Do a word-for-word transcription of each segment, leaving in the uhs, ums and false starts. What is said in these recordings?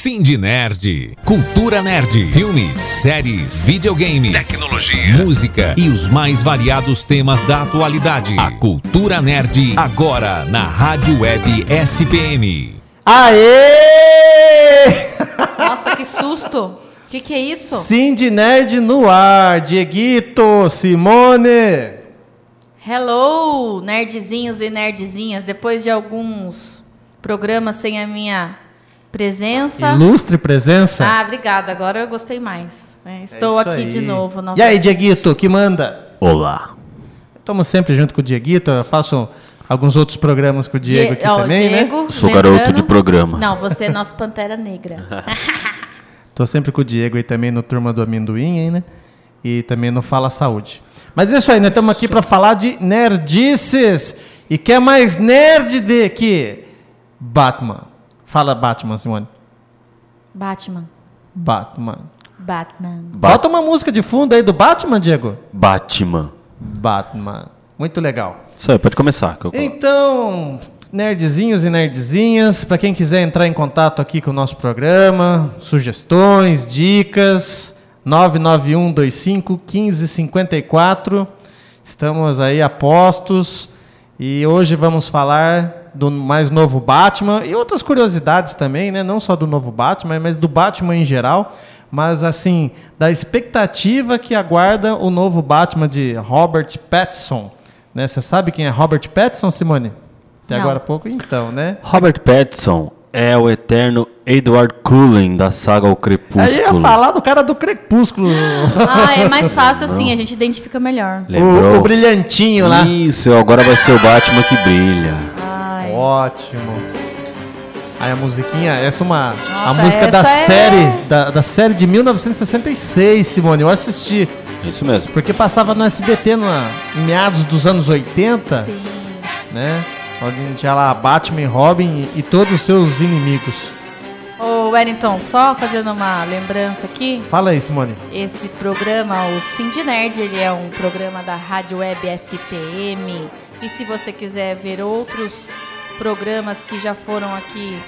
Cindy Nerd, cultura nerd, filmes, séries, videogames, tecnologia, música e os mais variados temas da atualidade. A cultura nerd agora na Rádio Web S P M. Aê! Nossa, que susto! O que, que é isso? Cindy Nerd no ar, Dieguito, Simone. Hello, nerdzinhos e nerdzinhas. Depois de alguns programas sem a minha presença. Ilustre presença. Ah, obrigada. Agora eu gostei mais. É, estou é aqui aí. de novo. E aí, Dieguito, que manda? Olá. Estamos sempre junto com o Dieguito. Eu faço alguns outros programas com o Diego aqui oh, também, Diego, né? Sou lembrando... garoto de programa. Não, você é nosso Pantera Negra. Tô sempre com o Diego aí também no Turma do Amendoim, hein, né? E também no Fala Saúde. Mas é isso aí, nós estamos aqui para falar de nerdices. E quer mais nerd de que Batman. Fala Batman, Simone. Batman. Batman. Batman. Ba- Bota uma música de fundo aí do Batman, Diego. Batman. Batman. Muito legal. Isso aí, pode começar. Que eu... Então, nerdzinhos e nerdzinhas, para quem quiser entrar em contato aqui com o nosso programa, sugestões, dicas, nove nove um dois cinco um cinco cinco quatro. Estamos aí a postos e hoje vamos falar do mais novo Batman e outras curiosidades também, né? Não só do novo Batman, mas do Batman em geral, mas assim, da expectativa que aguarda o novo Batman de Robert Pattinson, né? Você sabe quem é Robert Pattinson, Simone? Até Não. agora há pouco, então, né? Robert Pattinson é o eterno Edward Cullen da saga O Crepúsculo. Aí eu ia falar do cara do Crepúsculo. Ah, é mais fácil assim, a gente identifica melhor. Lembrou? O, o brilhantinho lá. Isso, agora vai ser o Batman que brilha. Ai. Ótimo. Aí a musiquinha, essa é uma a Nossa, música da essa é- série, da, da série de mil novecentos e sessenta e seis, Simone. Eu assisti, Isso mesmo. porque passava no S B T na, em meados dos anos oitenta, Sim. né? Onde a gente tinha lá Batman e Robin e, e todos os seus inimigos. Ô, Wellington, só fazendo uma lembrança aqui. Fala aí, Simone. Esse programa, o Cindy Nerd, ele é um programa da Rádio Web S P M. E se você quiser ver outros programas que já foram aqui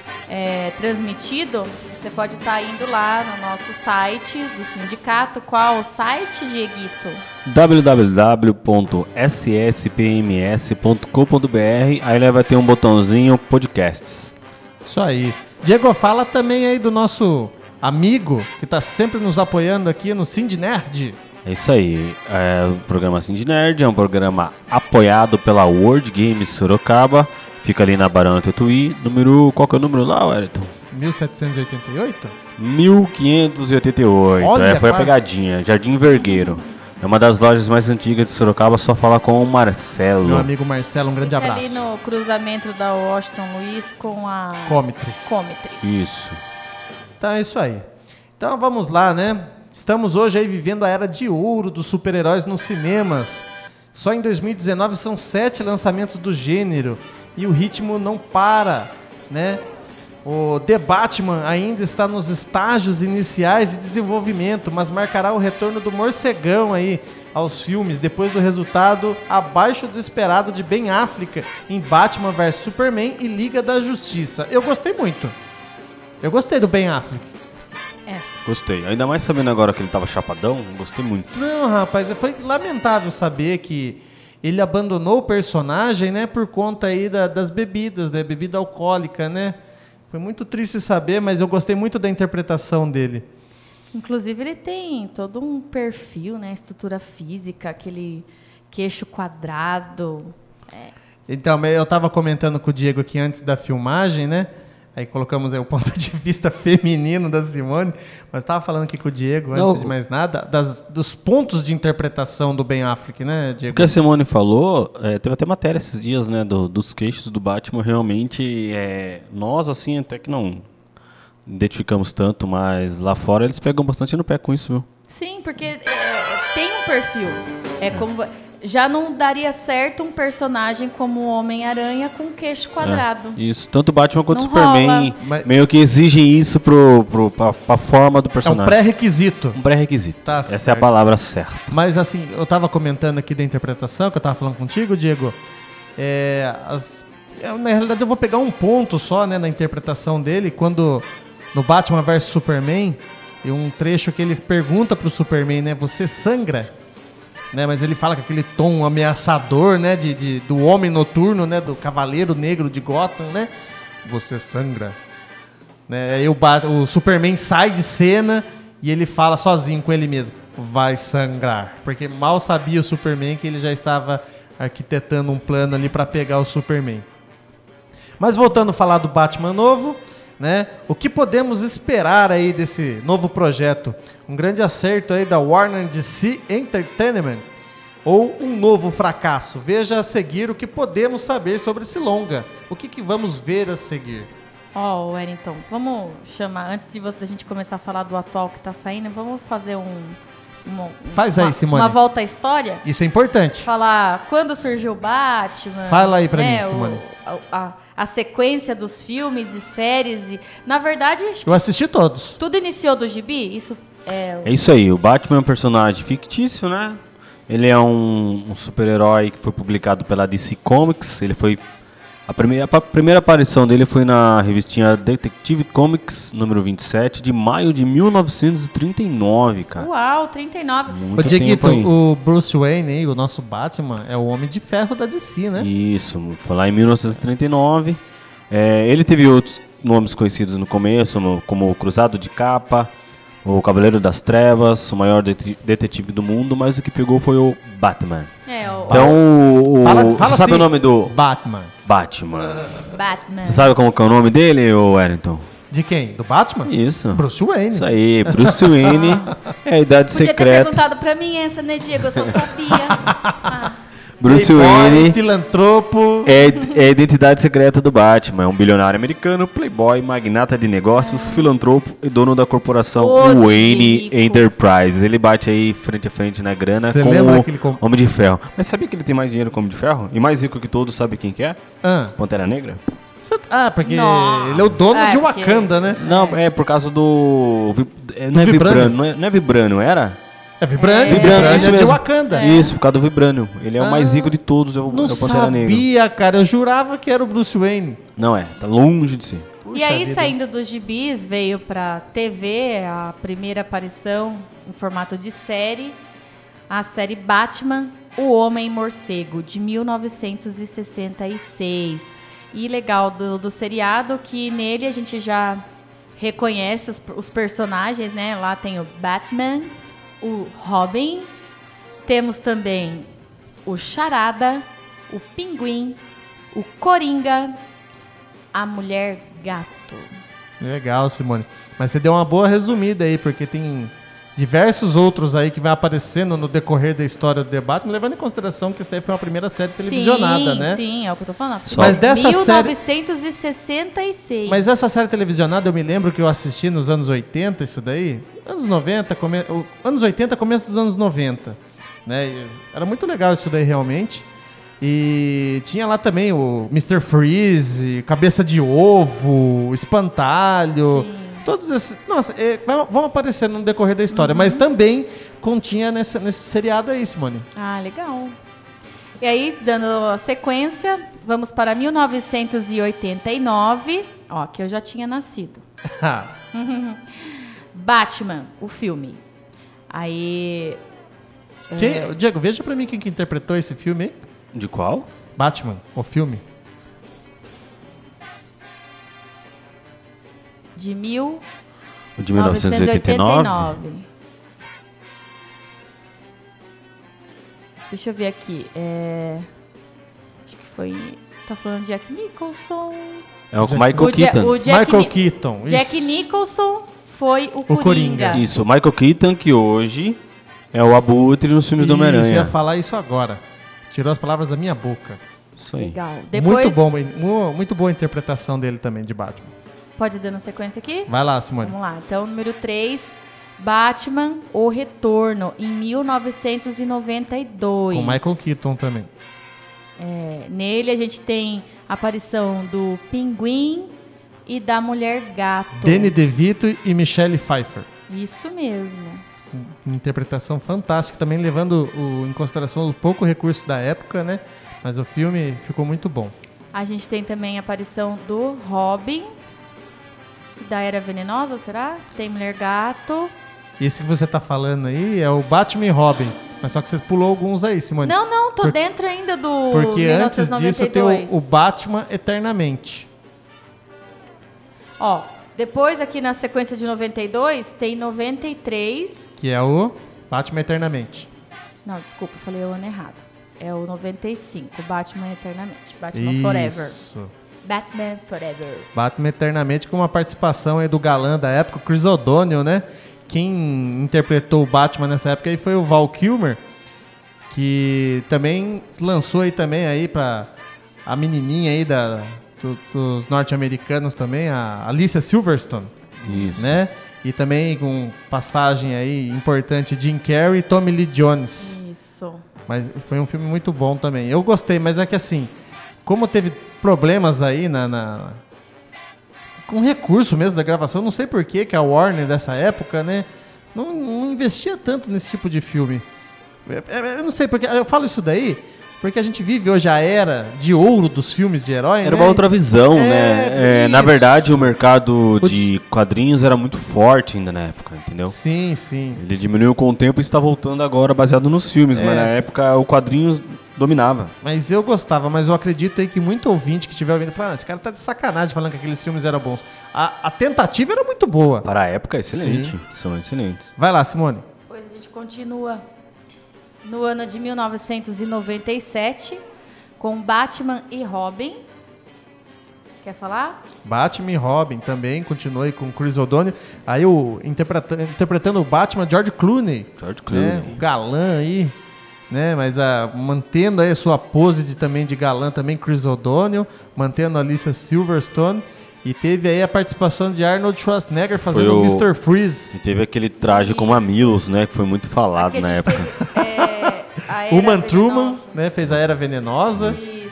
é, transmitidos, você pode estar indo lá no nosso site do sindicato. Qual o site, Dieguito? w w w ponto s s p m s ponto com ponto b r. Aí lá vai ter um botãozinho podcasts. Isso aí. Diego, fala também aí do nosso amigo que está sempre nos apoiando aqui no Cindy Nerd. É isso aí, é, o programa Cindy Nerd é um programa apoiado pela World Games Sorocaba, fica ali na Barão Tatuí, número, qual que é o número lá, Wellington? mil setecentos e oitenta e oito? mil quinhentos e oitenta e oito, Olha, é, foi quase. a pegadinha, Jardim Vergueiro, é uma das lojas mais antigas de Sorocaba, só falar com o Marcelo. Meu amigo Marcelo, um grande Fica abraço. ali no cruzamento da Washington Luiz com a Comitre. Comitre. Isso. Então é isso aí. Então vamos lá, né? Estamos hoje aí vivendo a era de ouro dos super-heróis nos cinemas. Só em dois mil e dezenove são sete lançamentos do gênero e o ritmo não para, né? O The Batman ainda está nos estágios iniciais de desenvolvimento, mas marcará o retorno do morcegão aí aos filmes depois do resultado abaixo do esperado de Ben Affleck em Batman versus Superman e Liga da Justiça. Eu gostei muito. Eu gostei do Ben Affleck. Gostei, ainda mais sabendo agora que ele tava chapadão, gostei muito. Não, rapaz, foi lamentável saber que ele abandonou o personagem, né, por conta aí da, das bebidas, né, bebida alcoólica, né? Foi muito triste saber, mas eu gostei muito da interpretação dele. Inclusive, ele tem todo um perfil, né? Estrutura física, aquele queixo quadrado. É. Então, eu estava comentando com o Diego aqui antes da filmagem, né? Aí colocamos aí o ponto de vista feminino da Simone, mas estava falando aqui com o Diego, antes Não. de mais nada, das, dos pontos de interpretação do Ben Affleck, né, Diego? O que a Simone falou, é, teve até matéria esses dias, né, do, dos queixos do Batman, realmente, é, nós, assim, até que não identificamos tanto, mas lá fora eles pegam bastante no pé com isso, viu? Sim, porque é, tem um perfil. É como já não daria certo um personagem como o Homem-Aranha com queixo quadrado. É, isso, tanto o Batman quanto o Não Superman rola. Mas- meio que exigem isso pro, pro, pra, pra forma do É um personagem. pré-requisito. Um pré-requisito. Tá Essa certo. é a palavra certa. Mas assim, eu estava comentando aqui da interpretação, que eu estava falando contigo, Diego. É, as, eu, na realidade, eu vou pegar um ponto só, né, na interpretação dele, quando no Batman versus Superman, e um trecho que ele pergunta pro Superman, né? Você sangra? Né, mas ele fala com aquele tom ameaçador, né? De, de, do homem noturno, né? Do Cavaleiro Negro de Gotham, né? Você sangra. Né, aí o, o Superman sai de cena e ele fala sozinho com ele mesmo. Vai sangrar. Porque mal sabia o Superman que ele já estava arquitetando um plano ali para pegar o Superman. Mas voltando a falar do Batman novo, né? O que podemos esperar aí desse novo projeto? Um grande acerto aí da Warner D C Entertainment ou um novo fracasso? Veja a seguir o que podemos saber sobre esse longa. O que, que vamos ver a seguir? Ó, oh, Wellington, vamos chamar, antes de você, da gente começar a falar do atual que tá saindo, vamos fazer um... Uma, Faz aí, uma, Simone. Uma volta à história. Isso é importante. Falar quando surgiu o Batman. Fala aí pra né, mim, Simone. O, a, a, a sequência dos filmes e séries. E, na verdade, acho que eu assisti todos. Tudo iniciou do Gibi? Isso é... É isso aí. O Batman é um personagem fictício, né? Ele é um, um super-herói que foi publicado pela D C Comics. Ele foi... A primeira, a primeira aparição dele foi na revistinha Detective Comics, número vinte e sete, de maio de mil novecentos e trinta e nove, cara. Uau, trinta e nove. Ô, Dieguito, o Bruce Wayne, aí, o nosso Batman, é o Homem de Ferro da D C, né? Isso, foi lá em mil novecentos e trinta e nove. É, ele teve outros nomes conhecidos no começo, como o Cruzado de Capa, o Cavaleiro das Trevas, o maior det- detetive do mundo, mas o que pegou foi o Batman. É, o... Então, o, o, fala, fala você sabe assim, o nome do... Batman. Batman. Batman. Você sabe como que é o nome dele, ô Wellington? De quem? Do Batman? Isso. Bruce Wayne. Isso aí, Bruce Wayne é a idade Podia secreta. ter perguntado pra mim essa, né, Diego? Eu só sabia. Ah. Bruce Playboy, Wayne filantropo. é, é a identidade secreta do Batman. É um bilionário americano, playboy, magnata de negócios, filantropo e dono da corporação Ô, Wayne rico. Enterprises. Ele bate aí frente a frente na grana Cê com lembra o aquele com- Homem de Ferro. Mas sabia que ele tem mais dinheiro que o Homem de Ferro? E mais rico que todos, sabe quem que é? Ah, Pantera Negra? cê- ah, porque Nossa. ele é o dono É, de porque- Wakanda, né? Não, é por causa do... vi- é, Não é Vibranium. Vibranium, não é, não é Vibranium, era? É Vibranium. É. Vibranium Vibranium, é isso de mesmo. Wakanda. Isso, por causa do Vibranium. Ele é o mais Ah, rico de todos, é o, Não é o Pantera Negra. sabia, cara. Eu jurava que era o Bruce Wayne. Não é, tá longe de ser. E aí, Puxa vida. saindo dos gibis, veio pra T V a primeira aparição em formato de série, a série Batman, O Homem Morcego, de mil novecentos e sessenta e seis. E legal do, do seriado que nele a gente já reconhece os, os personagens, né? Lá tem o Batman, o Robin, temos também o Charada, o Pinguim, o Coringa, a Mulher Gato. Legal, Simone. Mas você deu uma boa resumida aí, porque tem diversos outros aí que vai aparecendo no decorrer da história do debate, levando em consideração que isso daí foi uma primeira série televisionada, sim, né? Sim, é o que eu tô falando. Só- Mas dessa série... mil novecentos e sessenta e seis. Mas essa série televisionada, eu me lembro que eu assisti nos anos oitenta, isso daí. Anos noventa, come... o- anos oitenta, começo dos anos noventa. Né? E era muito legal isso daí, realmente. E tinha lá também o mister Freeze, Cabeça de Ovo, Espantalho. Sim. Todos esses. Nossa, é, vão, vão aparecer no decorrer da história. Mas também continha nesse, nesse seriado aí, Simone. Ah, legal. E aí, dando a sequência, vamos para mil novecentos e oitenta e nove. Ó, que eu já tinha nascido. Batman, o filme. Aí... Quem- Diego, veja pra mim quem que interpretou esse filme aí. De qual? Batman, o filme. De mil O de mil novecentos e oitenta e nove? nove. Deixa eu ver aqui. É... Acho que foi... Tá falando de Jack Nicholson. É o Jack- Michael O Ja- Keaton. o Jack Michael Ni- Keaton. Jack isso. Nicholson foi o Coringa. Coringa. Isso, Michael Keaton, que hoje é o Abutre nos filmes do Isso, eu ia Homem-Aranha. falar isso agora. Tirou as palavras da minha boca. Isso aí. Legal. Depois, Muito bom, mu- muito boa a interpretação dele também, de Batman. Pode dar na sequência aqui? Vai lá, Simone. Vamos lá. Então, número três, Batman, O Retorno, em mil novecentos e noventa e dois. Com Michael Keaton também. É, nele a gente tem a aparição do Pinguim e da Mulher Gato. Danny DeVito e Michelle Pfeiffer. Isso mesmo. Interpretação fantástica, também levando o- em consideração o pouco recurso da época, né? Mas o filme ficou muito bom. A gente tem também a aparição do Robin. Da Era Venenosa, será? Tem Mulher Gato. Esse que você tá falando aí é o Batman e Robin. Mas só que você pulou alguns aí, Simone. Não, não, tô Por... dentro ainda do Porque mil novecentos e noventa e dois. antes disso tem o, o Batman Eternamente. Ó, depois aqui na sequência de noventa e dois tem noventa e três. Que é o Batman Eternamente. Não, desculpa, falei o ano errado. É o noventa e cinco, Batman Eternamente. Batman Isso. Forever. Batman Forever. Batman Eternamente com uma participação aí do galã da época, o Chris O'Donnell, né? Quem interpretou o Batman nessa época aí foi o Val Kilmer, que também lançou aí também aí pra a menininha aí da, do, dos norte-americanos também, a Alicia Silverstone. Isso. Né? E também com passagem aí importante Jim Carrey e Tommy Lee Jones. Isso. Mas foi um filme muito bom também. Eu gostei, mas é que assim, como teve problemas aí na, na com recurso mesmo da gravação, não sei por que que a Warner dessa época, né, não, não investia tanto nesse tipo de filme. Eu não sei porque eu falo isso daí porque a gente vive hoje a era de ouro dos filmes de herói. Era né? uma outra visão, É, né? É, na isso. verdade, o mercado de quadrinhos era muito forte ainda na época, entendeu? Sim, sim. Ele diminuiu com o tempo e está voltando agora baseado nos filmes, É. mas na época o quadrinho dominava. Mas eu gostava, mas eu acredito aí que muito ouvinte que estiver ouvindo fala, ah, esse cara tá de sacanagem falando que aqueles filmes eram bons. A, a tentativa era muito boa. Para a época, excelente. Sim. São excelentes. Vai lá, Simone. Depois a gente continua no ano de mil novecentos e noventa e sete com Batman e Robin. Quer falar? Batman e Robin também, continua aí com Chris O'Donnell. Aí o interpreta- interpretando o Batman, George Clooney. George Clooney. Né? O galã aí, né? Mas a, mantendo aí a sua pose de, também de galã, também Chris O'Donnell, mantendo a Alicia Silverstone. E teve aí a participação de Arnold Schwarzenegger fazendo Foi o- o mister Freeze. E teve aquele traje com mamilos, né? Que foi muito falado Aqui a na gente época. teve, é, a Era Uma Truman, Venenosa. né? Fez a Era Venenosa. Isso.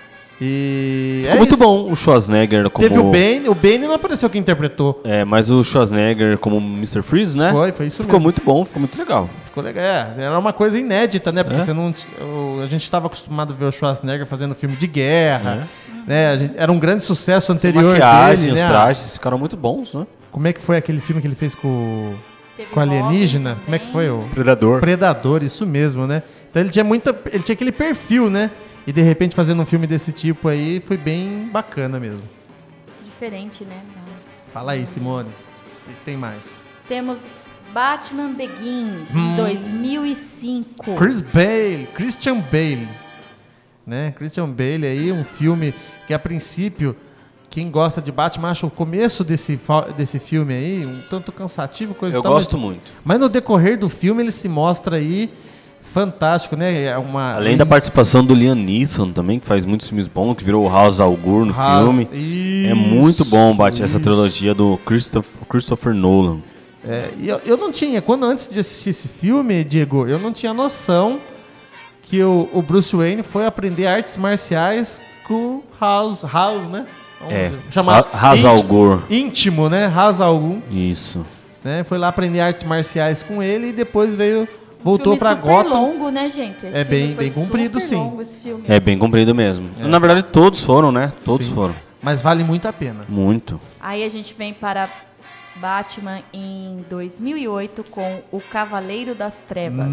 E Ficou é muito isso. bom o Schwarzenegger como... Teve o Bane. O Bane não apareceu quem interpretou. É, mas o Schwarzenegger como mister Freeze, né? Foi, foi isso Ficou mesmo. muito bom, ficou muito legal. Ficou legal. É, era uma coisa inédita, né? Porque É. você não, t- o- a gente estava acostumado a ver o Schwarzenegger fazendo filme de guerra. É. Né? A gente- era um grande sucesso A anterior maquiagem, dele, os né? trajes ficaram muito bons, né? Como é que foi aquele filme que ele fez com, o- Teve com o alienígena? Robin Como é que também. foi? O Predador. Predador, isso mesmo, né? Então ele tinha muita, ele tinha aquele perfil, né? E de repente fazendo um filme desse tipo aí foi bem bacana mesmo. Diferente, né? Fala aí, Simone. O que que tem mais? Temos Batman Begins, Hum. em dois mil e cinco. Chris Bale, Christian Bale, né? Christian Bale aí, um filme que a princípio quem gosta de Batman acha o começo desse, fa- desse filme aí um tanto cansativo, coisa Eu e tal, gosto mas, muito. mas no decorrer do filme ele se mostra aí fantástico, né? É uma Além da participação do Liam Neeson também, que faz muitos filmes bons, que virou o House al Ghul no Ras- filme. Isso, É muito bom bate essa isso. trilogia do Christopher, Christopher Nolan. É, e eu, eu não tinha, quando antes de assistir esse filme, Diego, eu não tinha noção que o, o Bruce Wayne foi aprender artes marciais com o House, House, né? Vamos É, dizer, chamar Ha- Ra's al íntimo- Ghul. Íntimo, né? Ra's al Ghul, Isso. né? Foi lá aprender artes marciais com ele e depois veio, voltou Um filme pra super Gotham. longo, né, gente? Esse É filme bem- foi bem comprido, super sim. longo, esse filme. É bem comprido mesmo. Na verdade, todos foram, né? Todos Sim. foram. Mas vale muito a pena. Muito. Aí a gente vem para Batman em dois mil e oito com O Cavaleiro das Trevas.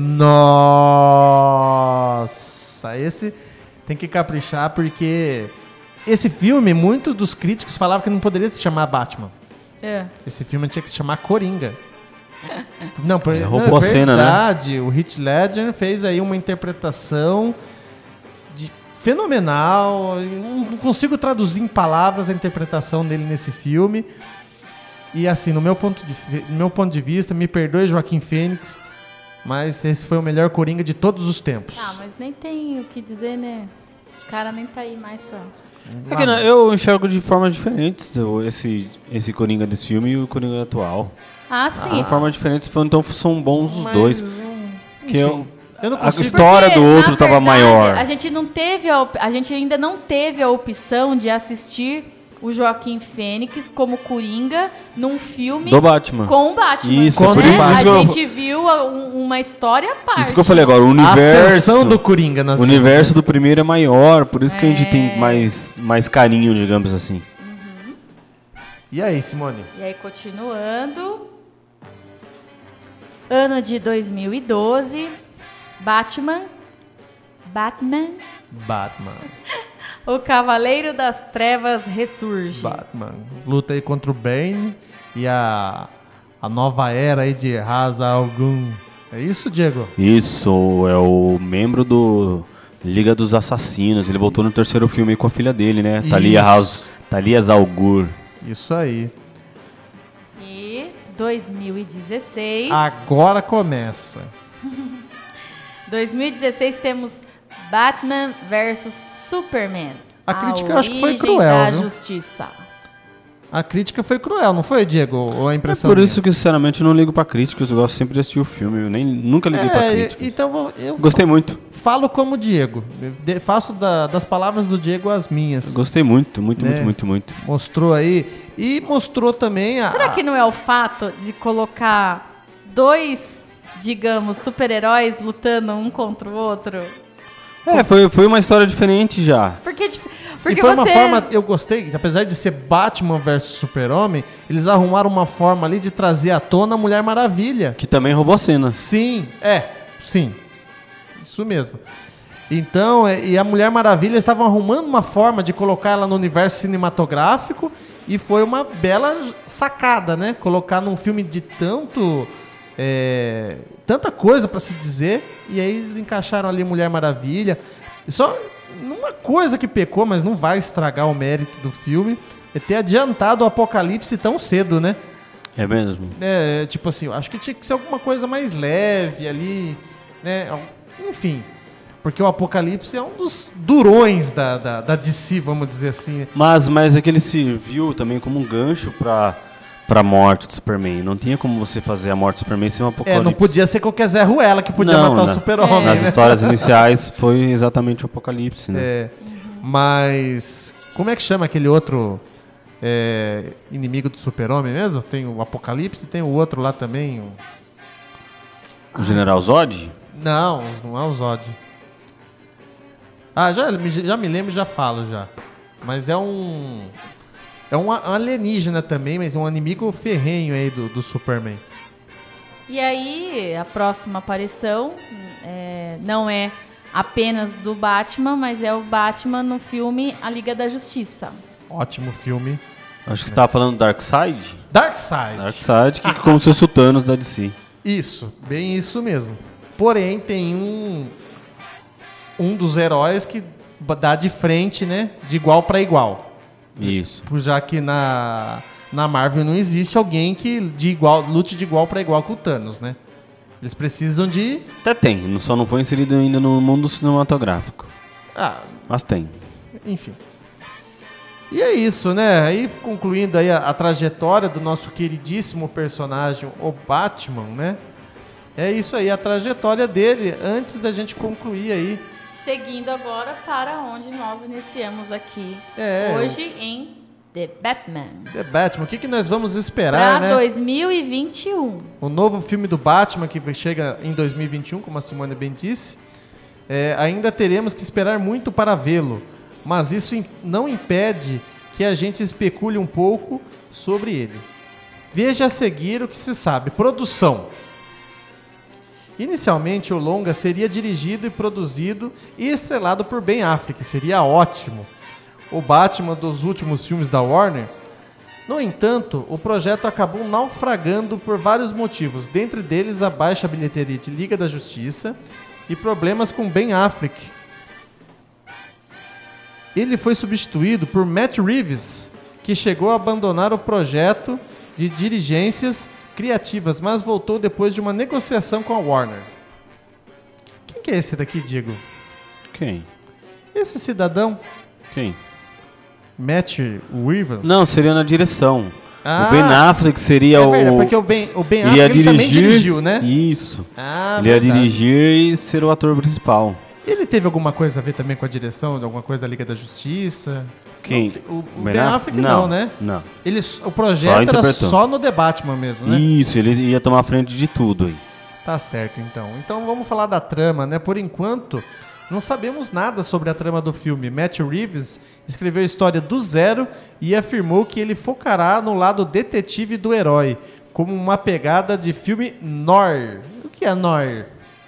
Nossa, esse tem que caprichar porque esse filme, muitos dos críticos falavam que não poderia se chamar Batman. É. Esse filme tinha que se chamar Coringa. Não, por, É, não, roubou é a cena, né? verdade. O Heath Ledger fez aí uma interpretação de fenomenal. Eu Não não consigo traduzir em palavras a interpretação dele nesse filme. E assim, no meu ponto de, fi- no meu ponto de vista, me perdoe Joaquim Fênix, mas esse foi o melhor Coringa de todos os tempos. Ah, mas nem tem o que dizer, né? O cara nem tá aí mais pra... É que, né, eu enxergo de formas diferentes o- esse, esse Coringa desse filme e o Coringa atual. Ah, sim. De formas diferentes, então são bons os Mas, dois. hum, Que enfim, eu, eu não a consigo... história do Porque, outro na tava verdade, maior. A gente não teve a, op- a gente ainda não teve a opção de assistir o Joaquim Fênix como Coringa num filme Do Batman. com o Batman. Isso, é né? por isso A que eu- gente viu a- um- uma história à parte. Isso que eu falei agora, o A universo. ascensão do Coringa nas O universo do primeiro é maior, por isso que a gente É. tem mais, mais carinho, digamos assim. E aí, Simone? E aí, continuando. Ano de dois mil e doze. Batman. Batman. Batman. O Cavaleiro das Trevas ressurge. Batman. Luta aí contra o Bane e a, a nova era aí de Ra's al Ghul. É isso, Diego? Isso, é o membro do Liga dos Assassinos. Ele voltou no terceiro filme aí com a filha dele, né? Talia Ra's, Talia al Ghul. Isso aí. E dois mil e dezesseis. Agora começa. dois mil e dezesseis temos Batman versus Superman. A crítica a eu acho que foi origem cruel, da viu? justiça. A crítica foi cruel, não foi, Diego? Ou a É impressão por minha? isso que, sinceramente, eu não ligo pra críticas. Eu gosto sempre de assistir o filme. Eu nem, nunca liguei pra É, críticas. então vou- eu Gostei muito. falo como Diego. Eu de- faço da- das palavras do Diego as minhas. Gostei muito, muito, Né? muito, muito, muito. Mostrou aí. E mostrou também a. Será que não é o fato de colocar dois, digamos, super-heróis lutando um contra o outro? É, foi, foi uma história diferente já. Porque, dif- E porque foi você... uma forma, eu gostei, que apesar de ser Batman versus Super-Homem, eles arrumaram uma forma ali de trazer à tona a Mulher Maravilha. Que também roubou a cena. Sim, é, sim. Isso mesmo. Então, é, e a Mulher Maravilha estavam arrumando uma forma de colocar ela no universo cinematográfico e foi uma bela sacada, né? Colocar num filme de tanto... é, tanta coisa pra se dizer, e aí eles encaixaram ali Mulher Maravilha. Só uma coisa que pecou, mas não vai estragar o mérito do filme, é ter adiantado o Apocalipse tão cedo, né? É mesmo? É, tipo assim, eu acho que tinha que ser alguma coisa mais leve ali, né? Enfim, porque o Apocalipse é um dos durões da, da, da D C, vamos dizer assim. Mas, mas é que ele serviu também como um gancho pra, pra morte do Superman. Não tinha como você fazer a morte do Superman sem um É, apocalipse. não podia ser qualquer Zé Ruela que podia Não, matar né? o Super-Homem, Nas né? histórias iniciais foi exatamente o apocalipse, né? É, mas como é que chama aquele outro é, inimigo do Super-Homem mesmo? Tem o Apocalipse, tem o outro lá também. O... O General Zod? Não, não é o Zod. Ah, já, me- já me lembro e já falo já. Mas é um... É um a- alienígena também, mas um inimigo ferrenho aí do, do Superman. E aí, a próxima aparição é, não é apenas do Batman, mas é o Batman no filme A Liga da Justiça. Ótimo filme. Acho que você tava falando do Darkseid. Darkseid. Darkseid, que como se fosse o Thanos da D C. Isso, bem isso mesmo. Porém, tem um um dos heróis que dá de frente, né? De igual para igual. Isso. Já que na, na Marvel não existe alguém que de igual, lute de igual para igual com o Thanos, né? Eles precisam de... Até tem, só não foi inserido ainda no mundo cinematográfico. Ah, Mas tem. enfim. E é isso, né? Aí concluindo aí a, a trajetória do nosso queridíssimo personagem, o Batman, né? É isso aí, a trajetória dele, antes da gente concluir aí. Seguindo agora para onde nós iniciamos aqui É, hoje em The Batman. The Batman, o que, que nós vamos esperar, Para né? dois mil e vinte e um. O novo filme do Batman, que chega em dois mil e vinte e um, como a Simone bem disse. É, ainda teremos que esperar muito para vê-lo, mas isso im- não impede que a gente especule um pouco sobre ele. Veja a seguir o que se sabe. Produção. Inicialmente, o longa seria dirigido e produzido e estrelado por Ben Affleck. Seria ótimo. O Batman dos últimos filmes da Warner. No entanto, o projeto acabou naufragando por vários motivos, dentre deles a baixa bilheteria de Liga da Justiça e problemas com Ben Affleck. Ele foi substituído por Matt Reeves, que chegou a abandonar o projeto de dirigências criativas, mas voltou depois de uma negociação com a Warner. Quem que é esse daqui, Diego? Quem? Esse cidadão, Quem? Matt Reeves? Não, seria na direção. Ah, o Ben Affleck seria é o... verdade, porque o Ben, o Ben Ele ia Affleck ele também dirigir... dirigiu, né? Isso. Ah, Ele ia verdade. dirigir e ser o ator principal. Ele teve alguma coisa a ver também com a direção, de alguma coisa da Liga da Justiça? Quem? Não te- o o Ben, Affleck não, né? Não. Ele, o projeto era interpretando. só no The Batman mesmo, né? Isso, ele ia tomar a frente de tudo aí. Tá certo, então. Então vamos falar da trama, né? Por enquanto, Não sabemos nada sobre a trama do filme. Matt Reeves escreveu a história do zero e afirmou que ele focará no lado detetive do herói, como uma pegada de filme noir. O que é noir?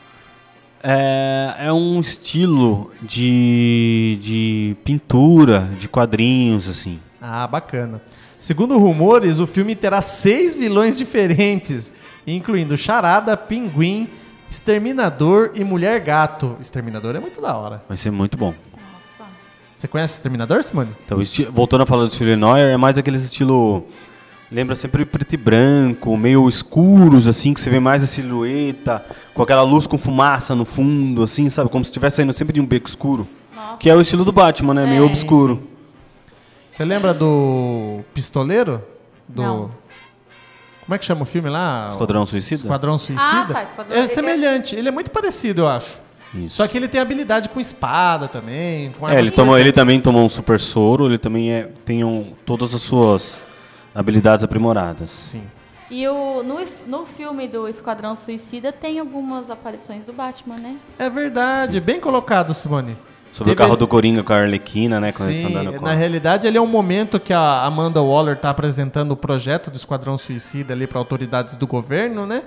É, é um estilo de, de pintura, de quadrinhos, assim. Ah, bacana. Segundo rumores, o filme terá seis vilões diferentes, incluindo Charada, Pinguim, Exterminador e Mulher Gato. Exterminador é muito da hora. Vai ser muito bom. Nossa. Você conhece Exterminador, Simone? Então, esti- voltando a falar do estilo noir, é mais aqueles estilo... Lembra sempre preto e branco, meio escuros, assim, que você vê mais a silhueta, com aquela luz com fumaça no fundo, assim, sabe? Como se estivesse saindo sempre de um beco escuro. Nossa. Que é o estilo do Batman, né? Meio É. obscuro. Você lembra do Pistoleiro? Do... Não. Como é que chama o filme lá? Esquadrão Suicida? Esquadrão Suicida. Ah, tá, Esquadrão É ele semelhante. Ele é muito parecido, eu acho. Isso. Só que ele tem habilidade com espada também. Com É, armas ele, tomou, cortantes. ele também tomou um super soro, ele também é, tem um, todas as suas habilidades aprimoradas. Sim. E o, no, no filme do Esquadrão Suicida tem algumas aparições do Batman, né? É verdade. Bem colocado, Simone. Sobre Teve- o carro do Coringa com a Arlequina, né? Quando ele Sim, tá andando com na a... realidade ele é um momento que a Amanda Waller está apresentando o projeto do Esquadrão Suicida ali para autoridades do governo, né?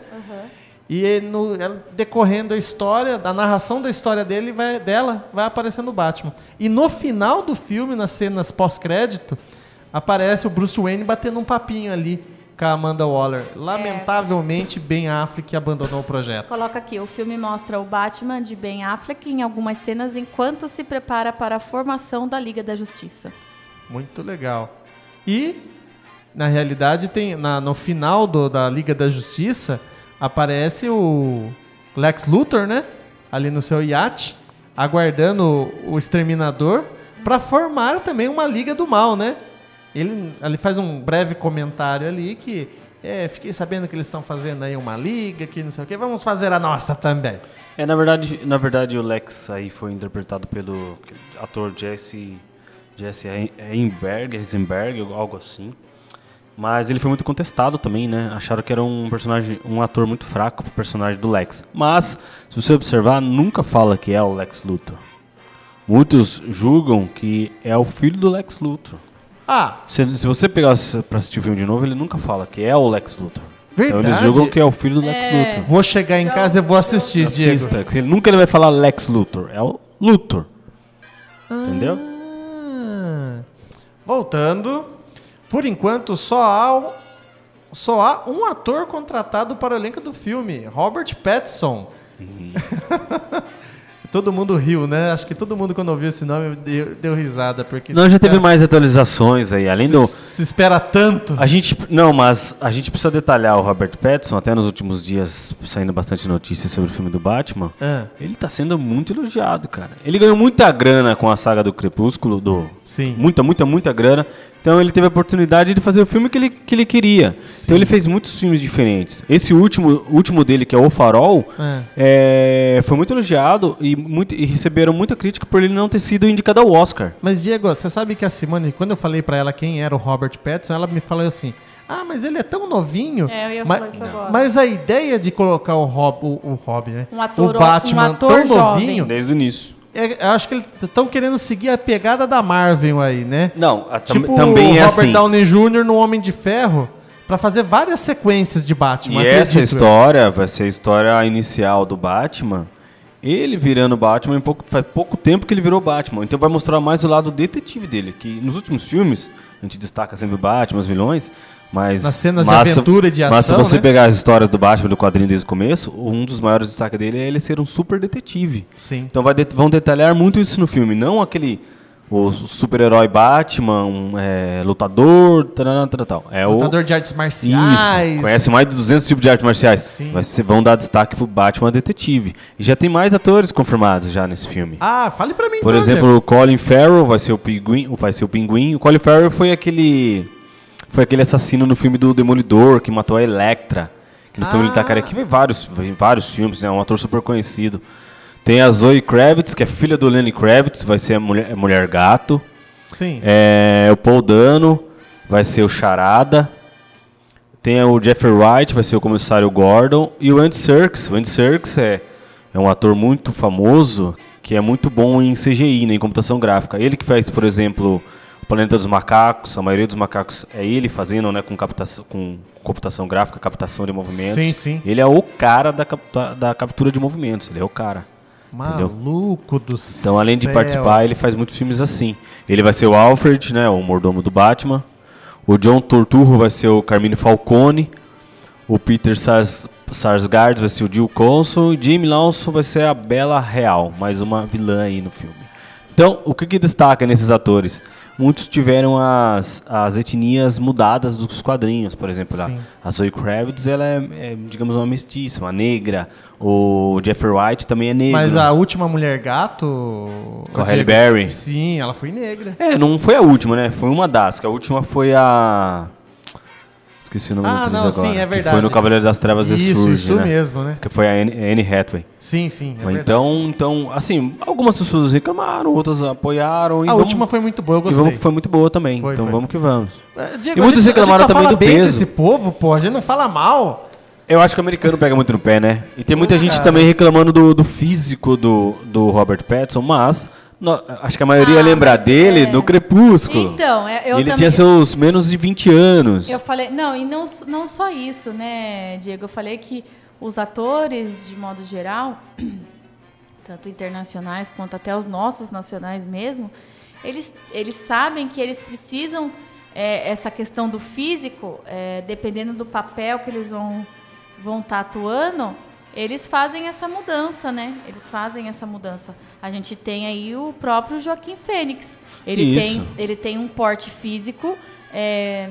E no, ela- decorrendo a história, a narração da história dele vai, dela vai aparecendo o Batman. E no final do filme, nas cenas pós-crédito, aparece o Bruce Wayne batendo um papinho ali com a Amanda Waller. Lamentavelmente, Ben Affleck abandonou o projeto. Coloca aqui, o filme mostra o Batman de Ben Affleck em algumas cenas enquanto se prepara para a formação da Liga da Justiça. Muito legal. E, na realidade, tem na- no final do- da Liga da Justiça, aparece o Lex Luthor, né? Ali no seu iate, aguardando o, o Exterminador, para formar também uma Liga do Mal, né? Ele, ele faz um breve comentário ali que... É, fiquei sabendo que eles estão fazendo aí uma liga, que não sei o quê. Vamos fazer a nossa também. É, na verdade, na verdade o Lex aí foi interpretado pelo ator Jesse, Jesse Eisenberg, Eisenberg, algo assim. Mas ele foi muito contestado também, né? Acharam que era um personagem, um ator muito fraco pro personagem do Lex. Mas, se você observar, nunca fala que é o Lex Luthor. Muitos julgam que é o filho do Lex Luthor. Ah, Se, se você pegar pra assistir o filme de novo, ele nunca fala que é o Lex Luthor. Então eles Verdade. julgam que é o filho do Lex É. Luthor. vou chegar em casa e vou assistir, Diego. Assista, que ele nunca ele vai falar Lex Luthor, é o Luthor. Entendeu? Ah, voltando, por enquanto só há, um- só há um ator contratado para o elenco do filme, Robert Pattinson. Todo mundo riu, né? Acho que todo mundo quando ouviu esse nome deu, deu risada, porque Não, se já teve espera- mais atualizações aí, além se, do... se espera tanto. A gente, não, mas a gente precisa detalhar o Robert Pattinson, até nos últimos dias saindo bastante notícias sobre o filme do Batman. Ah, Ele tá sendo muito elogiado, cara. Ele ganhou muita grana com a saga do Crepúsculo, do... sim. Muita, muita, muita grana. Então ele teve a oportunidade de fazer o filme que ele, que ele queria. Sim. Então ele fez muitos filmes diferentes. Esse último, último dele, que é O Farol, É. é, foi muito elogiado e, muito, e receberam muita crítica por ele não ter sido indicado ao Oscar. Mas, Diego, você sabe que a Simone, quando eu falei pra ela quem era o Robert Pattinson, ela me falou assim: ah, mas ele é tão novinho. É, eu ia mas, falar isso agora. mas a ideia de colocar o Rob, o, o Rob, né? Um ator- o Batman um ator tão jovem. novinho, Desde o início. é, eu acho que eles estão querendo seguir a pegada da Marvel aí, né? Não, a, tam- Tipo também o é Robert assim. Downey Júnior no Homem de Ferro, pra fazer várias sequências de Batman. E acredito essa eu. história vai ser a história inicial do Batman. Ele virando Batman, em pouco, faz pouco tempo que ele virou Batman. Então vai mostrar mais o lado detetive dele. Que nos últimos filmes, a gente destaca sempre o Batman, os vilões. Mas, Nas cenas de mas se- aventura e de Mas se ação, você né? pegar as histórias do Batman do quadrinho desde o começo, um dos maiores destaques dele é ele ser um super detetive. Sim. Então vai de- vão detalhar muito isso no filme. Não aquele o super-herói Batman, um, é, lutador, tal, tal, tal. É Lutador o... de artes marciais. Isso, conhece mais de duzentos tipos de artes marciais. Sim. Vai ser, vão dar destaque pro Batman detetive. E já tem mais atores confirmados já nesse filme. Ah, fale pra mim Por então, exemplo, Diego. o Colin Farrell vai ser o pinguim, vai ser o pinguim. O Colin Farrell foi aquele foi aquele assassino no filme do Demolidor que matou a Elektra. Que no filme ele tá Ah. careca. Que vem vários, vem vários filmes, né? Um ator super conhecido. Tem a Zoe Kravitz, que é filha do Lenny Kravitz, vai ser a mulher, a mulher gato. Sim. É, o Paul Dano vai ser o Charada. Tem o Jeffrey Wright, vai ser o comissário Gordon. E o Andy Serkis. O Andy Serkis é, é um ator muito famoso que é muito bom em C G I, né, em computação gráfica. Ele que faz, por exemplo, o Planeta dos Macacos, a maioria dos macacos é ele fazendo, né, com, captação, com computação gráfica, captação de movimentos. Sim, sim. Ele é o cara da, capta, da captura de movimentos, ele é o cara. Maluco do céu. Então, além de participar, ele faz muitos filmes assim. Ele vai ser o Alfred, né, o mordomo do Batman. O John Turturro vai ser o Carmine Falcone. O Peter Sars, Sarsgaard vai ser o Jill Consul. E Jamie Lawson vai ser a Bella Real, mais uma vilã aí no filme. Então, o que, que destaca nesses atores? Muitos tiveram as, as etnias mudadas dos quadrinhos. Por exemplo, a, a Zoe Kravitz, ela é, é, digamos, uma mestiça, uma negra. O Jeffrey Wright também é negro. Mas a última Mulher Gato... Com a Halle Berry. Sim, ela foi negra. É, não foi a última, né? Foi uma das. Que a última foi a... Esqueci o nome ah, da atriz não, agora. Sim, é verdade. Que foi no Cavaleiro das Trevas Isso, Ressurge, isso né? mesmo, né? Que foi a Anne, Anne Hathaway. Sim, sim, é então, então, assim, algumas pessoas reclamaram, outras apoiaram. E a vamos, última foi muito boa, eu gostei. E vamos, foi muito boa também, foi, então foi. vamos que vamos. Diego, e muitos a gente, reclamaram a gente só também fala do bem peso. desse povo, pô, a gente não fala mal. Eu acho que o americano pega muito no pé, né? E tem muita Pô, gente cara. também reclamando do, do físico do, do Robert Pattinson, mas... No, acho que a maioria Ah, lembra mas dele é. no Crepúsculo. Então, é, eu Ele também... tinha seus menos de vinte anos. Eu falei, não, e não, não só isso, né, Diego? Eu falei que os atores, de modo geral, tanto internacionais quanto até os nossos nacionais mesmo, eles, eles sabem que eles precisam, é, essa questão do físico, é, dependendo do papel que eles vão vão estar atuando, eles fazem essa mudança, né? Eles fazem essa mudança. A gente tem aí o próprio Joaquim Fênix. Ele, Isso. tem, ele tem um porte físico é,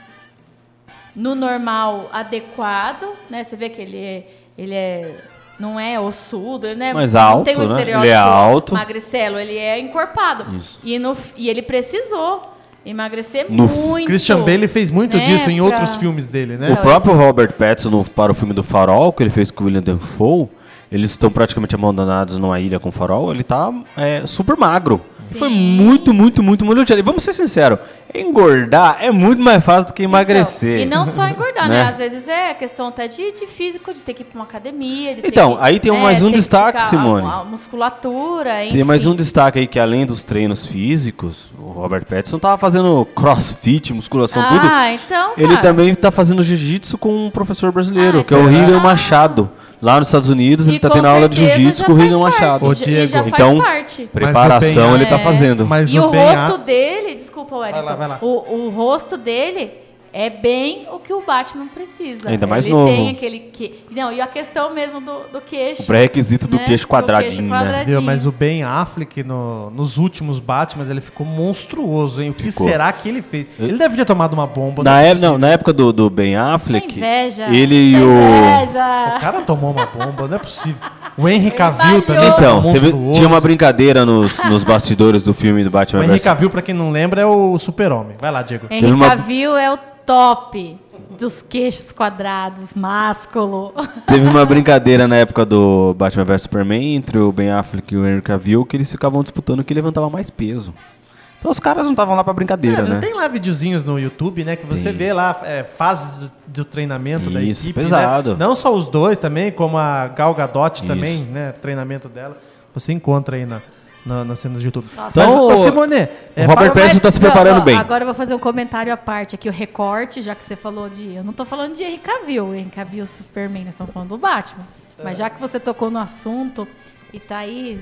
no normal adequado, né? Você vê que ele é, ele é não é ossudo, ele não é, mais não alto, tem um né? estereótipo Ele é alto. magricelo, ele é encorpado. Isso. E, no, e ele precisou emagrecer No muito. Christian Bale fez muito né, disso em pra- outros filmes dele, né? O próprio Robert Pattinson, no- para o filme do Farol, que ele fez com o William Dafoe, eles estão praticamente abandonados numa ilha com farol, ele tá é, super magro. Sim. Foi muito, muito, muito, muito elogiado. E vamos ser sinceros, engordar é muito mais fácil do que emagrecer. Então, e não só engordar, né? Né? Às vezes é questão até de, de físico, de ter que ir pra uma academia. De ter Então, que, aí tem mais um ter que destaque, ficar- Simone. A, a musculatura, enfim. Tem mais um destaque aí, que além dos treinos físicos, o Robert Pattinson tava fazendo crossfit, musculação, tudo. Ah, então, Ele cara. também tá fazendo jiu-jitsu com um professor brasileiro, Ah, que é o será? Rigan Machado. Lá nos Estados Unidos, ele E tá com tendo aula de certeza jiu-jitsu já com o faz Rigan parte, Machado. Ô, já- Diego. já faz Então, parte. preparação Mas o ele tá É. fazendo. Mas E o Ben rosto A- dele, desculpa, Wellington, Vai lá, vai lá. O, o rosto dele é bem o que o Batman precisa. Ainda mais Ele novo. tem aquele que... Não, e a questão mesmo do, do queixo. O pré-requisito do né? queixo Do quadradinho, né? quadradinho. Viu, mas o Ben Affleck no- nos últimos Batman ele ficou monstruoso, hein? O que Ficou. será que ele fez? Ele deve ter tomado uma bomba. Na, não é época, possível. não, na época do, do Ben Affleck, Sem inveja. ele e sem o... inveja. O cara tomou uma bomba, não é possível. O Henry Cavill malhou. também tá Então, teve- monstruoso. tinha uma brincadeira nos, nos bastidores do filme do O Batman Henry versus Cavill, pra quem não lembra, é o super-homem. Vai lá, Diego. Henry Teve uma- Cavill é o top dos queixos quadrados, másculo. Teve uma brincadeira na época do Batman versus Superman entre o Ben Affleck e o Henry Cavill, que eles ficavam disputando quem levantava mais peso. Então os caras não estavam lá pra brincadeira, É, né? Tem lá videozinhos no YouTube, né? Que você Tem. vê lá é, fases do treinamento da Isso, equipe. pesado. Né? Não só os dois também, como a Gal Gadot Isso. também, né? Treinamento dela. Você encontra aí na, na, nas cenas de YouTube. Então, Mas, ô, Simone, é, o Robert fala- Pattinson tá se preparando Não, ó, bem. Agora eu vou fazer um comentário à parte aqui, o recorte, já que você falou de... Eu não tô falando de Henry Cavill, o Henry Cavill Superman, nós estamos falando do Batman. Mas já que você tocou no assunto e tá aí...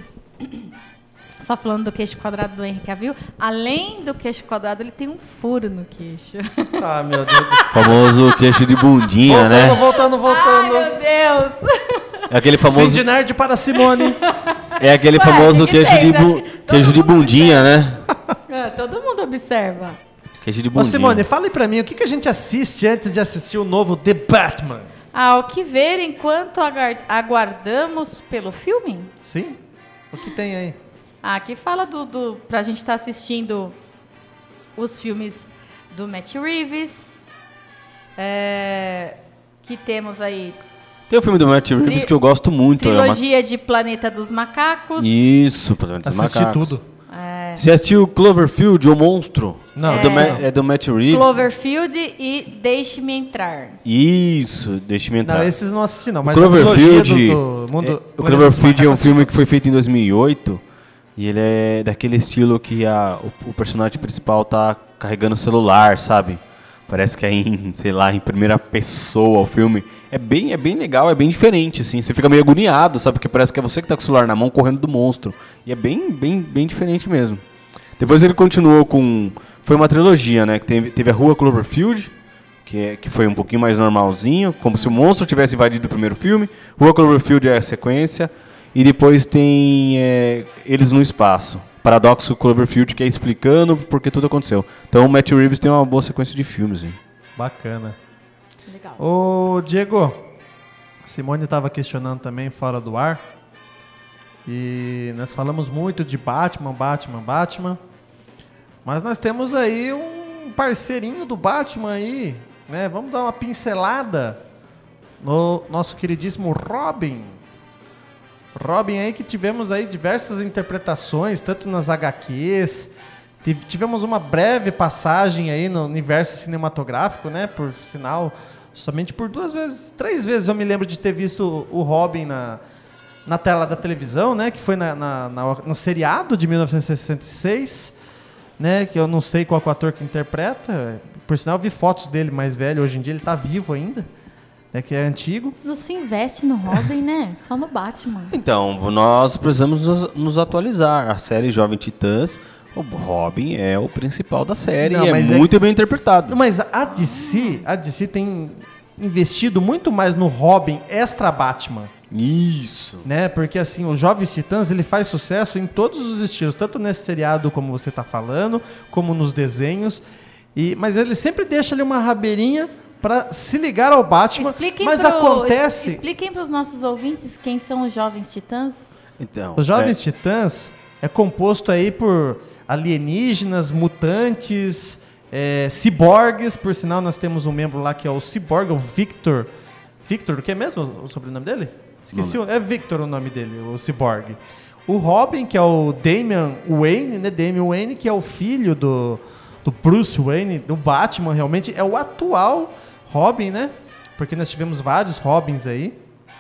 Só falando do queixo quadrado do Henry Cavill, além do queixo quadrado, ele tem um furo no queixo. Ah, meu Deus do céu. Famoso queixo de bundinha, Voltando, né? voltando, Ai, voltando. meu Deus! É aquele Sim, famoso, de nerd para Simone. é aquele Ué, famoso o que que queixo, de fez? bu- Acho que todo queixo de mundo bundinha, né? Ah, todo mundo observa. Queixo de Ô, bundinha. Simone, fala aí pra mim, o que, que a gente assiste antes de assistir o novo The Batman? Ah, o que ver enquanto agar- aguardamos pelo filme? Sim? O que tem aí? Ah, aqui fala do, do pra gente estar assistindo os filmes do Matt Reeves. É, que temos aí Tem o filme do Matt Reeves Tri- que eu gosto muito. é uma- trilogia de Planeta dos Macacos. Isso, Planeta dos Assisti Macacos. tudo. É, É. Você assistiu Cloverfield, o Monstro? Não, é do, é. Ma- é do Matt Reeves. Cloverfield e Deixe-me Entrar. Isso, deixa-me entrar. Não, esses não assisti não, O mas Cloverfield, a trilogia do, do mundo... é, o Cloverfield é um filme que foi feito em dois mil e oito e ele é daquele estilo que a, o, o personagem principal tá carregando o celular, sabe? Parece que é em, sei lá, em primeira pessoa o filme. É bem, é bem legal, é bem diferente, assim. Você fica meio agoniado, sabe? Porque parece que é você que tá com o celular na mão correndo do monstro. E é bem, bem, bem diferente mesmo. Depois ele continuou com... Foi uma trilogia, né? Que teve, teve a Rua Cloverfield, que, é, que foi um pouquinho mais normalzinho, como se o monstro tivesse invadido o primeiro filme. Rua Cloverfield é a sequência. E depois tem é, Eles no Espaço. Paradoxo Cloverfield, que é explicando porque tudo aconteceu. Então o Matt Reeves tem uma boa sequência de filmes. Hein? Bacana. Legal. Ô, Diego, Simone estava questionando também fora do ar. E nós falamos muito de Batman, Batman, Batman. Mas nós temos aí um parceirinho do Batman aí, né? Vamos dar uma pincelada no nosso queridíssimo Robin. Robin aí que tivemos aí diversas interpretações, tanto nas agá quês, tivemos uma breve passagem aí no universo cinematográfico, né? Por sinal, somente por duas vezes, três vezes eu me lembro de ter visto o Robin na, na tela da televisão, né? Que foi na, na, na, no seriado de mil novecentos e sessenta e seis, né? Que eu não sei qual é o ator que interpreta. Por sinal, eu vi fotos dele mais velho, hoje em dia ele está vivo ainda. É que é antigo. Não se investe no Robin, né? Só no Batman. Então, nós precisamos nos, nos atualizar. A série Jovem Titãs, o Robin é o principal da série Não, e é mas é muito que- bem interpretado. Mas a D C, a D C tem investido muito mais no Robin extra Batman, Isso. né? Porque assim, o Jovens Titãs, ele faz sucesso em todos os estilos, tanto nesse seriado como você tá falando, como nos desenhos. E mas ele sempre deixa ali uma rabeirinha para se ligar ao Batman, Expliquem mas pro- acontece... es- Expliquem para os nossos ouvintes quem são os Jovens Titãs. Então, Os Jovens é, Titãs é composto aí por alienígenas, mutantes, é, ciborgues. Por sinal, nós temos um membro lá que é o Ciborgue, o Victor. Victor, o que é mesmo o sobrenome dele? Esqueci. O, é Victor o nome dele, o Ciborgue. O Robin, que é o Damian Wayne, né? Damian Wayne, que é o filho do, do Bruce Wayne, do Batman, realmente é o atual Robin, né? Porque nós tivemos vários Robins aí.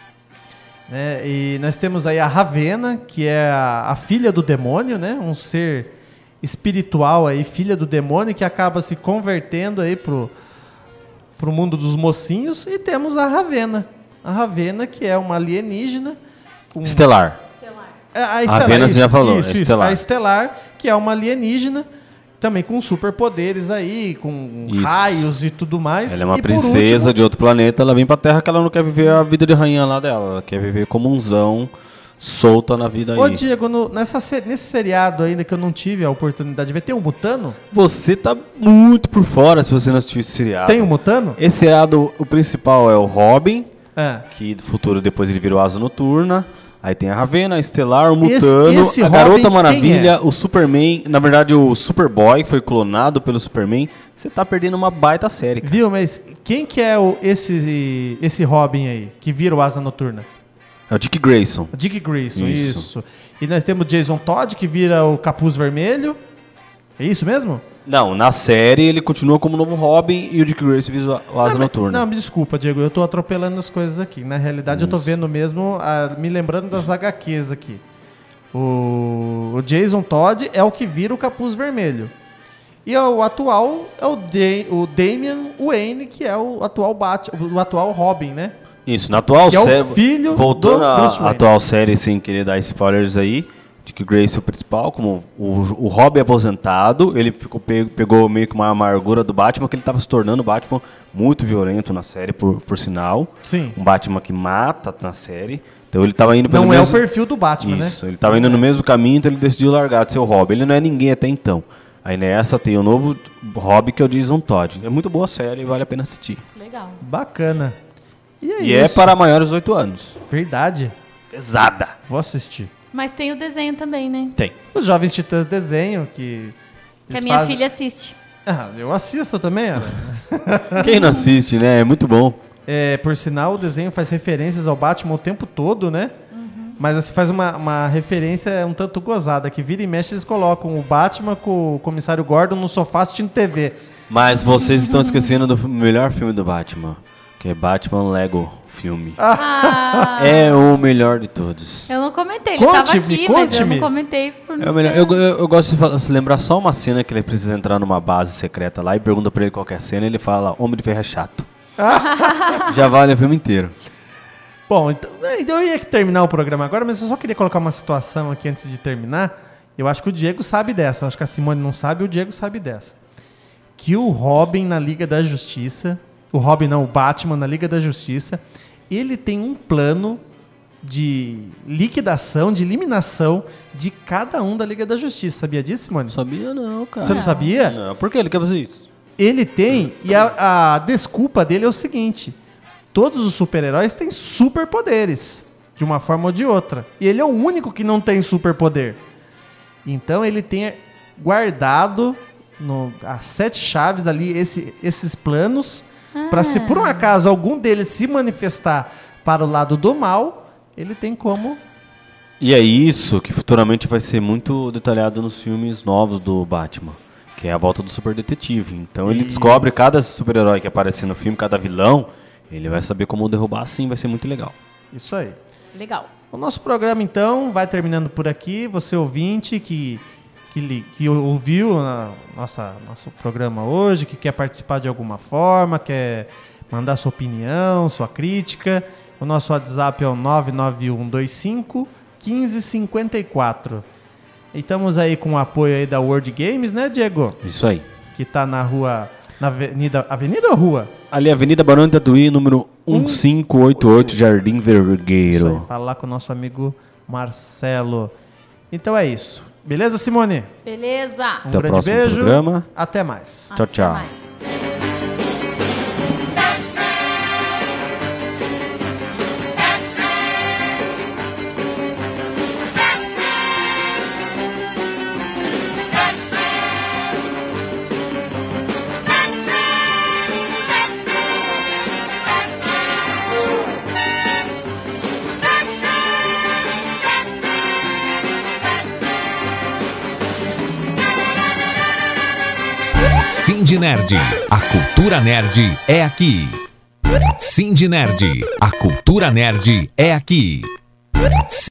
Né? E nós temos aí a Ravena, que é a, a filha do demônio, né? Um ser espiritual aí, filha do demônio, que acaba se convertendo aí pro, pro mundo dos mocinhos. E temos a Ravena. A Ravena, que é uma alienígena. Com... Estelar. É, a Ravena você já falou, isso, é isso. Estelar. A Estelar, que é uma alienígena, também com superpoderes aí, com Isso. raios e tudo mais. Ela é uma E por princesa último- de outro planeta, ela vem pra Terra que ela não quer viver a vida de rainha lá dela. Ela quer viver como umzão, solta na vida Ô, aí. Diego, no- nessa, se- nesse seriado ainda que eu não tive a oportunidade de ver, tem um Mutano? Você tá muito por fora se você não assistiu esse seriado. Tem um Mutano? Esse seriado, o principal é o Robin, É. que do futuro depois ele virou Asa Noturna. Aí tem a Ravena, a Estelar, o Esse- Mutano, esse a Robin, Garota quem Maravilha, é? o Superman. Na verdade, o Superboy foi clonado pelo Superman. Você tá perdendo uma baita série, cara. Viu, mas quem que é o, esse, esse Robin aí, que vira o Asa Noturna? É o Dick Grayson. O Dick Grayson, isso. Isso. E nós temos o Jason Todd, que vira o Capuz Vermelho. É isso mesmo? Não, na série ele continua como novo Robin e o Dick Grayson vira o Asa Não, Noturna. Não, me desculpa, Diego, eu tô atropelando as coisas aqui. Na realidade, eu tô Isso. vendo mesmo, ah, me lembrando das agá quês aqui. O, o Jason Todd é o que vira o Capuz Vermelho. E o atual é o, Da- o Damian Wayne, que é o atual Bat, o atual Robin, né? Isso, na atual Que é o série. filho voltando do à Bruce Wayne. atual série, sem querer dar spoilers aí, Dick Grayson é o principal, como o, o Robin aposentado, ele ficou, pe- pegou meio que uma amargura do Batman, que ele estava se tornando o Batman muito violento na série, por, por sinal. Sim. Um Batman que mata na série. Então ele estava indo pelo Não é mesmo... o perfil do Batman, Isso, né? ele estava indo no mesmo caminho, então ele decidiu largar de ser o Robin. Ele não é ninguém até então. Aí nessa tem o novo Robin, que é o Jason Todd. É muito boa a série, vale a pena assistir. Legal. Bacana. E é E isso. é para maiores de oito anos. Verdade. Pesada. Vou assistir. Mas tem o desenho também, né? Tem. Os Jovens Titãs desenho que... Que a eles minha fazem- filha assiste. Ah, eu assisto também, Ana. Quem não assiste, né? É muito bom. É, por sinal, o desenho faz referências ao Batman o tempo todo, né? Mas assim, faz uma, uma referência um tanto gozada, que vira e mexe eles colocam o Batman com o comissário Gordon no sofá assistindo T V. Mas vocês estão esquecendo do melhor filme do Batman, que é Batman Lego filme. Ah, É o melhor de todos. eu não comentei, ele Conte-me, tava aqui, mas eu conte-me. não comentei por não É o melhor. ser- Eu, eu, eu gosto de falar- se lembrar só uma cena que ele precisa entrar numa base secreta lá e pergunta pra ele qual que é a cena e ele fala, Homem de Ferro é chato. Já vale o filme inteiro. Bom, então, é, então eu ia terminar o programa agora, mas eu só queria colocar uma situação aqui antes de terminar. Eu acho que o Diego sabe dessa, eu acho que a Simone não sabe, o Diego sabe dessa. Que o Robin na Liga da Justiça, o Robin não, o Batman na Liga da Justiça, ele tem um plano de liquidação, de eliminação de cada um da Liga da Justiça. Sabia disso, Simone? Não sabia não, cara. Você não sabia? Não, por que ele quer fazer isso? Ele tem, e a, a desculpa dele é o seguinte: todos os super-heróis têm superpoderes, de uma forma ou de outra. E ele é o único que não tem superpoder. Então ele tem guardado no, as sete chaves ali, esse, esses planos, para se por um acaso algum deles se manifestar para o lado do mal, ele tem como... E é isso que futuramente vai ser muito detalhado nos filmes novos do Batman, que é a volta do super detetive. Então ele Isso. descobre cada super-herói que aparecer no filme, cada vilão, ele vai saber como derrubar, assim, vai ser muito legal. Isso aí. Legal. O nosso programa, então, vai terminando por aqui. Você ouvinte que, que, li- que ouviu a nossa, nosso programa hoje, que quer participar de alguma forma, quer mandar sua opinião, sua crítica, o nosso WhatsApp é o nove nove um dois cinco um cinco cinco quatro. E estamos aí com o apoio aí da World Games, né, Diego? Isso aí. Que está na rua... Na avenida... Avenida ou rua? Ali, Avenida Barão de Tatuí, número Um- quinze oitenta e oito, Jardim Isso aí, Vergueiro. fala lá com o nosso amigo Marcelo. Então é isso. Beleza, Simone? Beleza. Um Até o grande próximo beijo. programa. Até mais. Tchau, Até tchau. mais. Cindy Nerd, a cultura nerd é aqui. Cindy Nerd, a cultura nerd é aqui.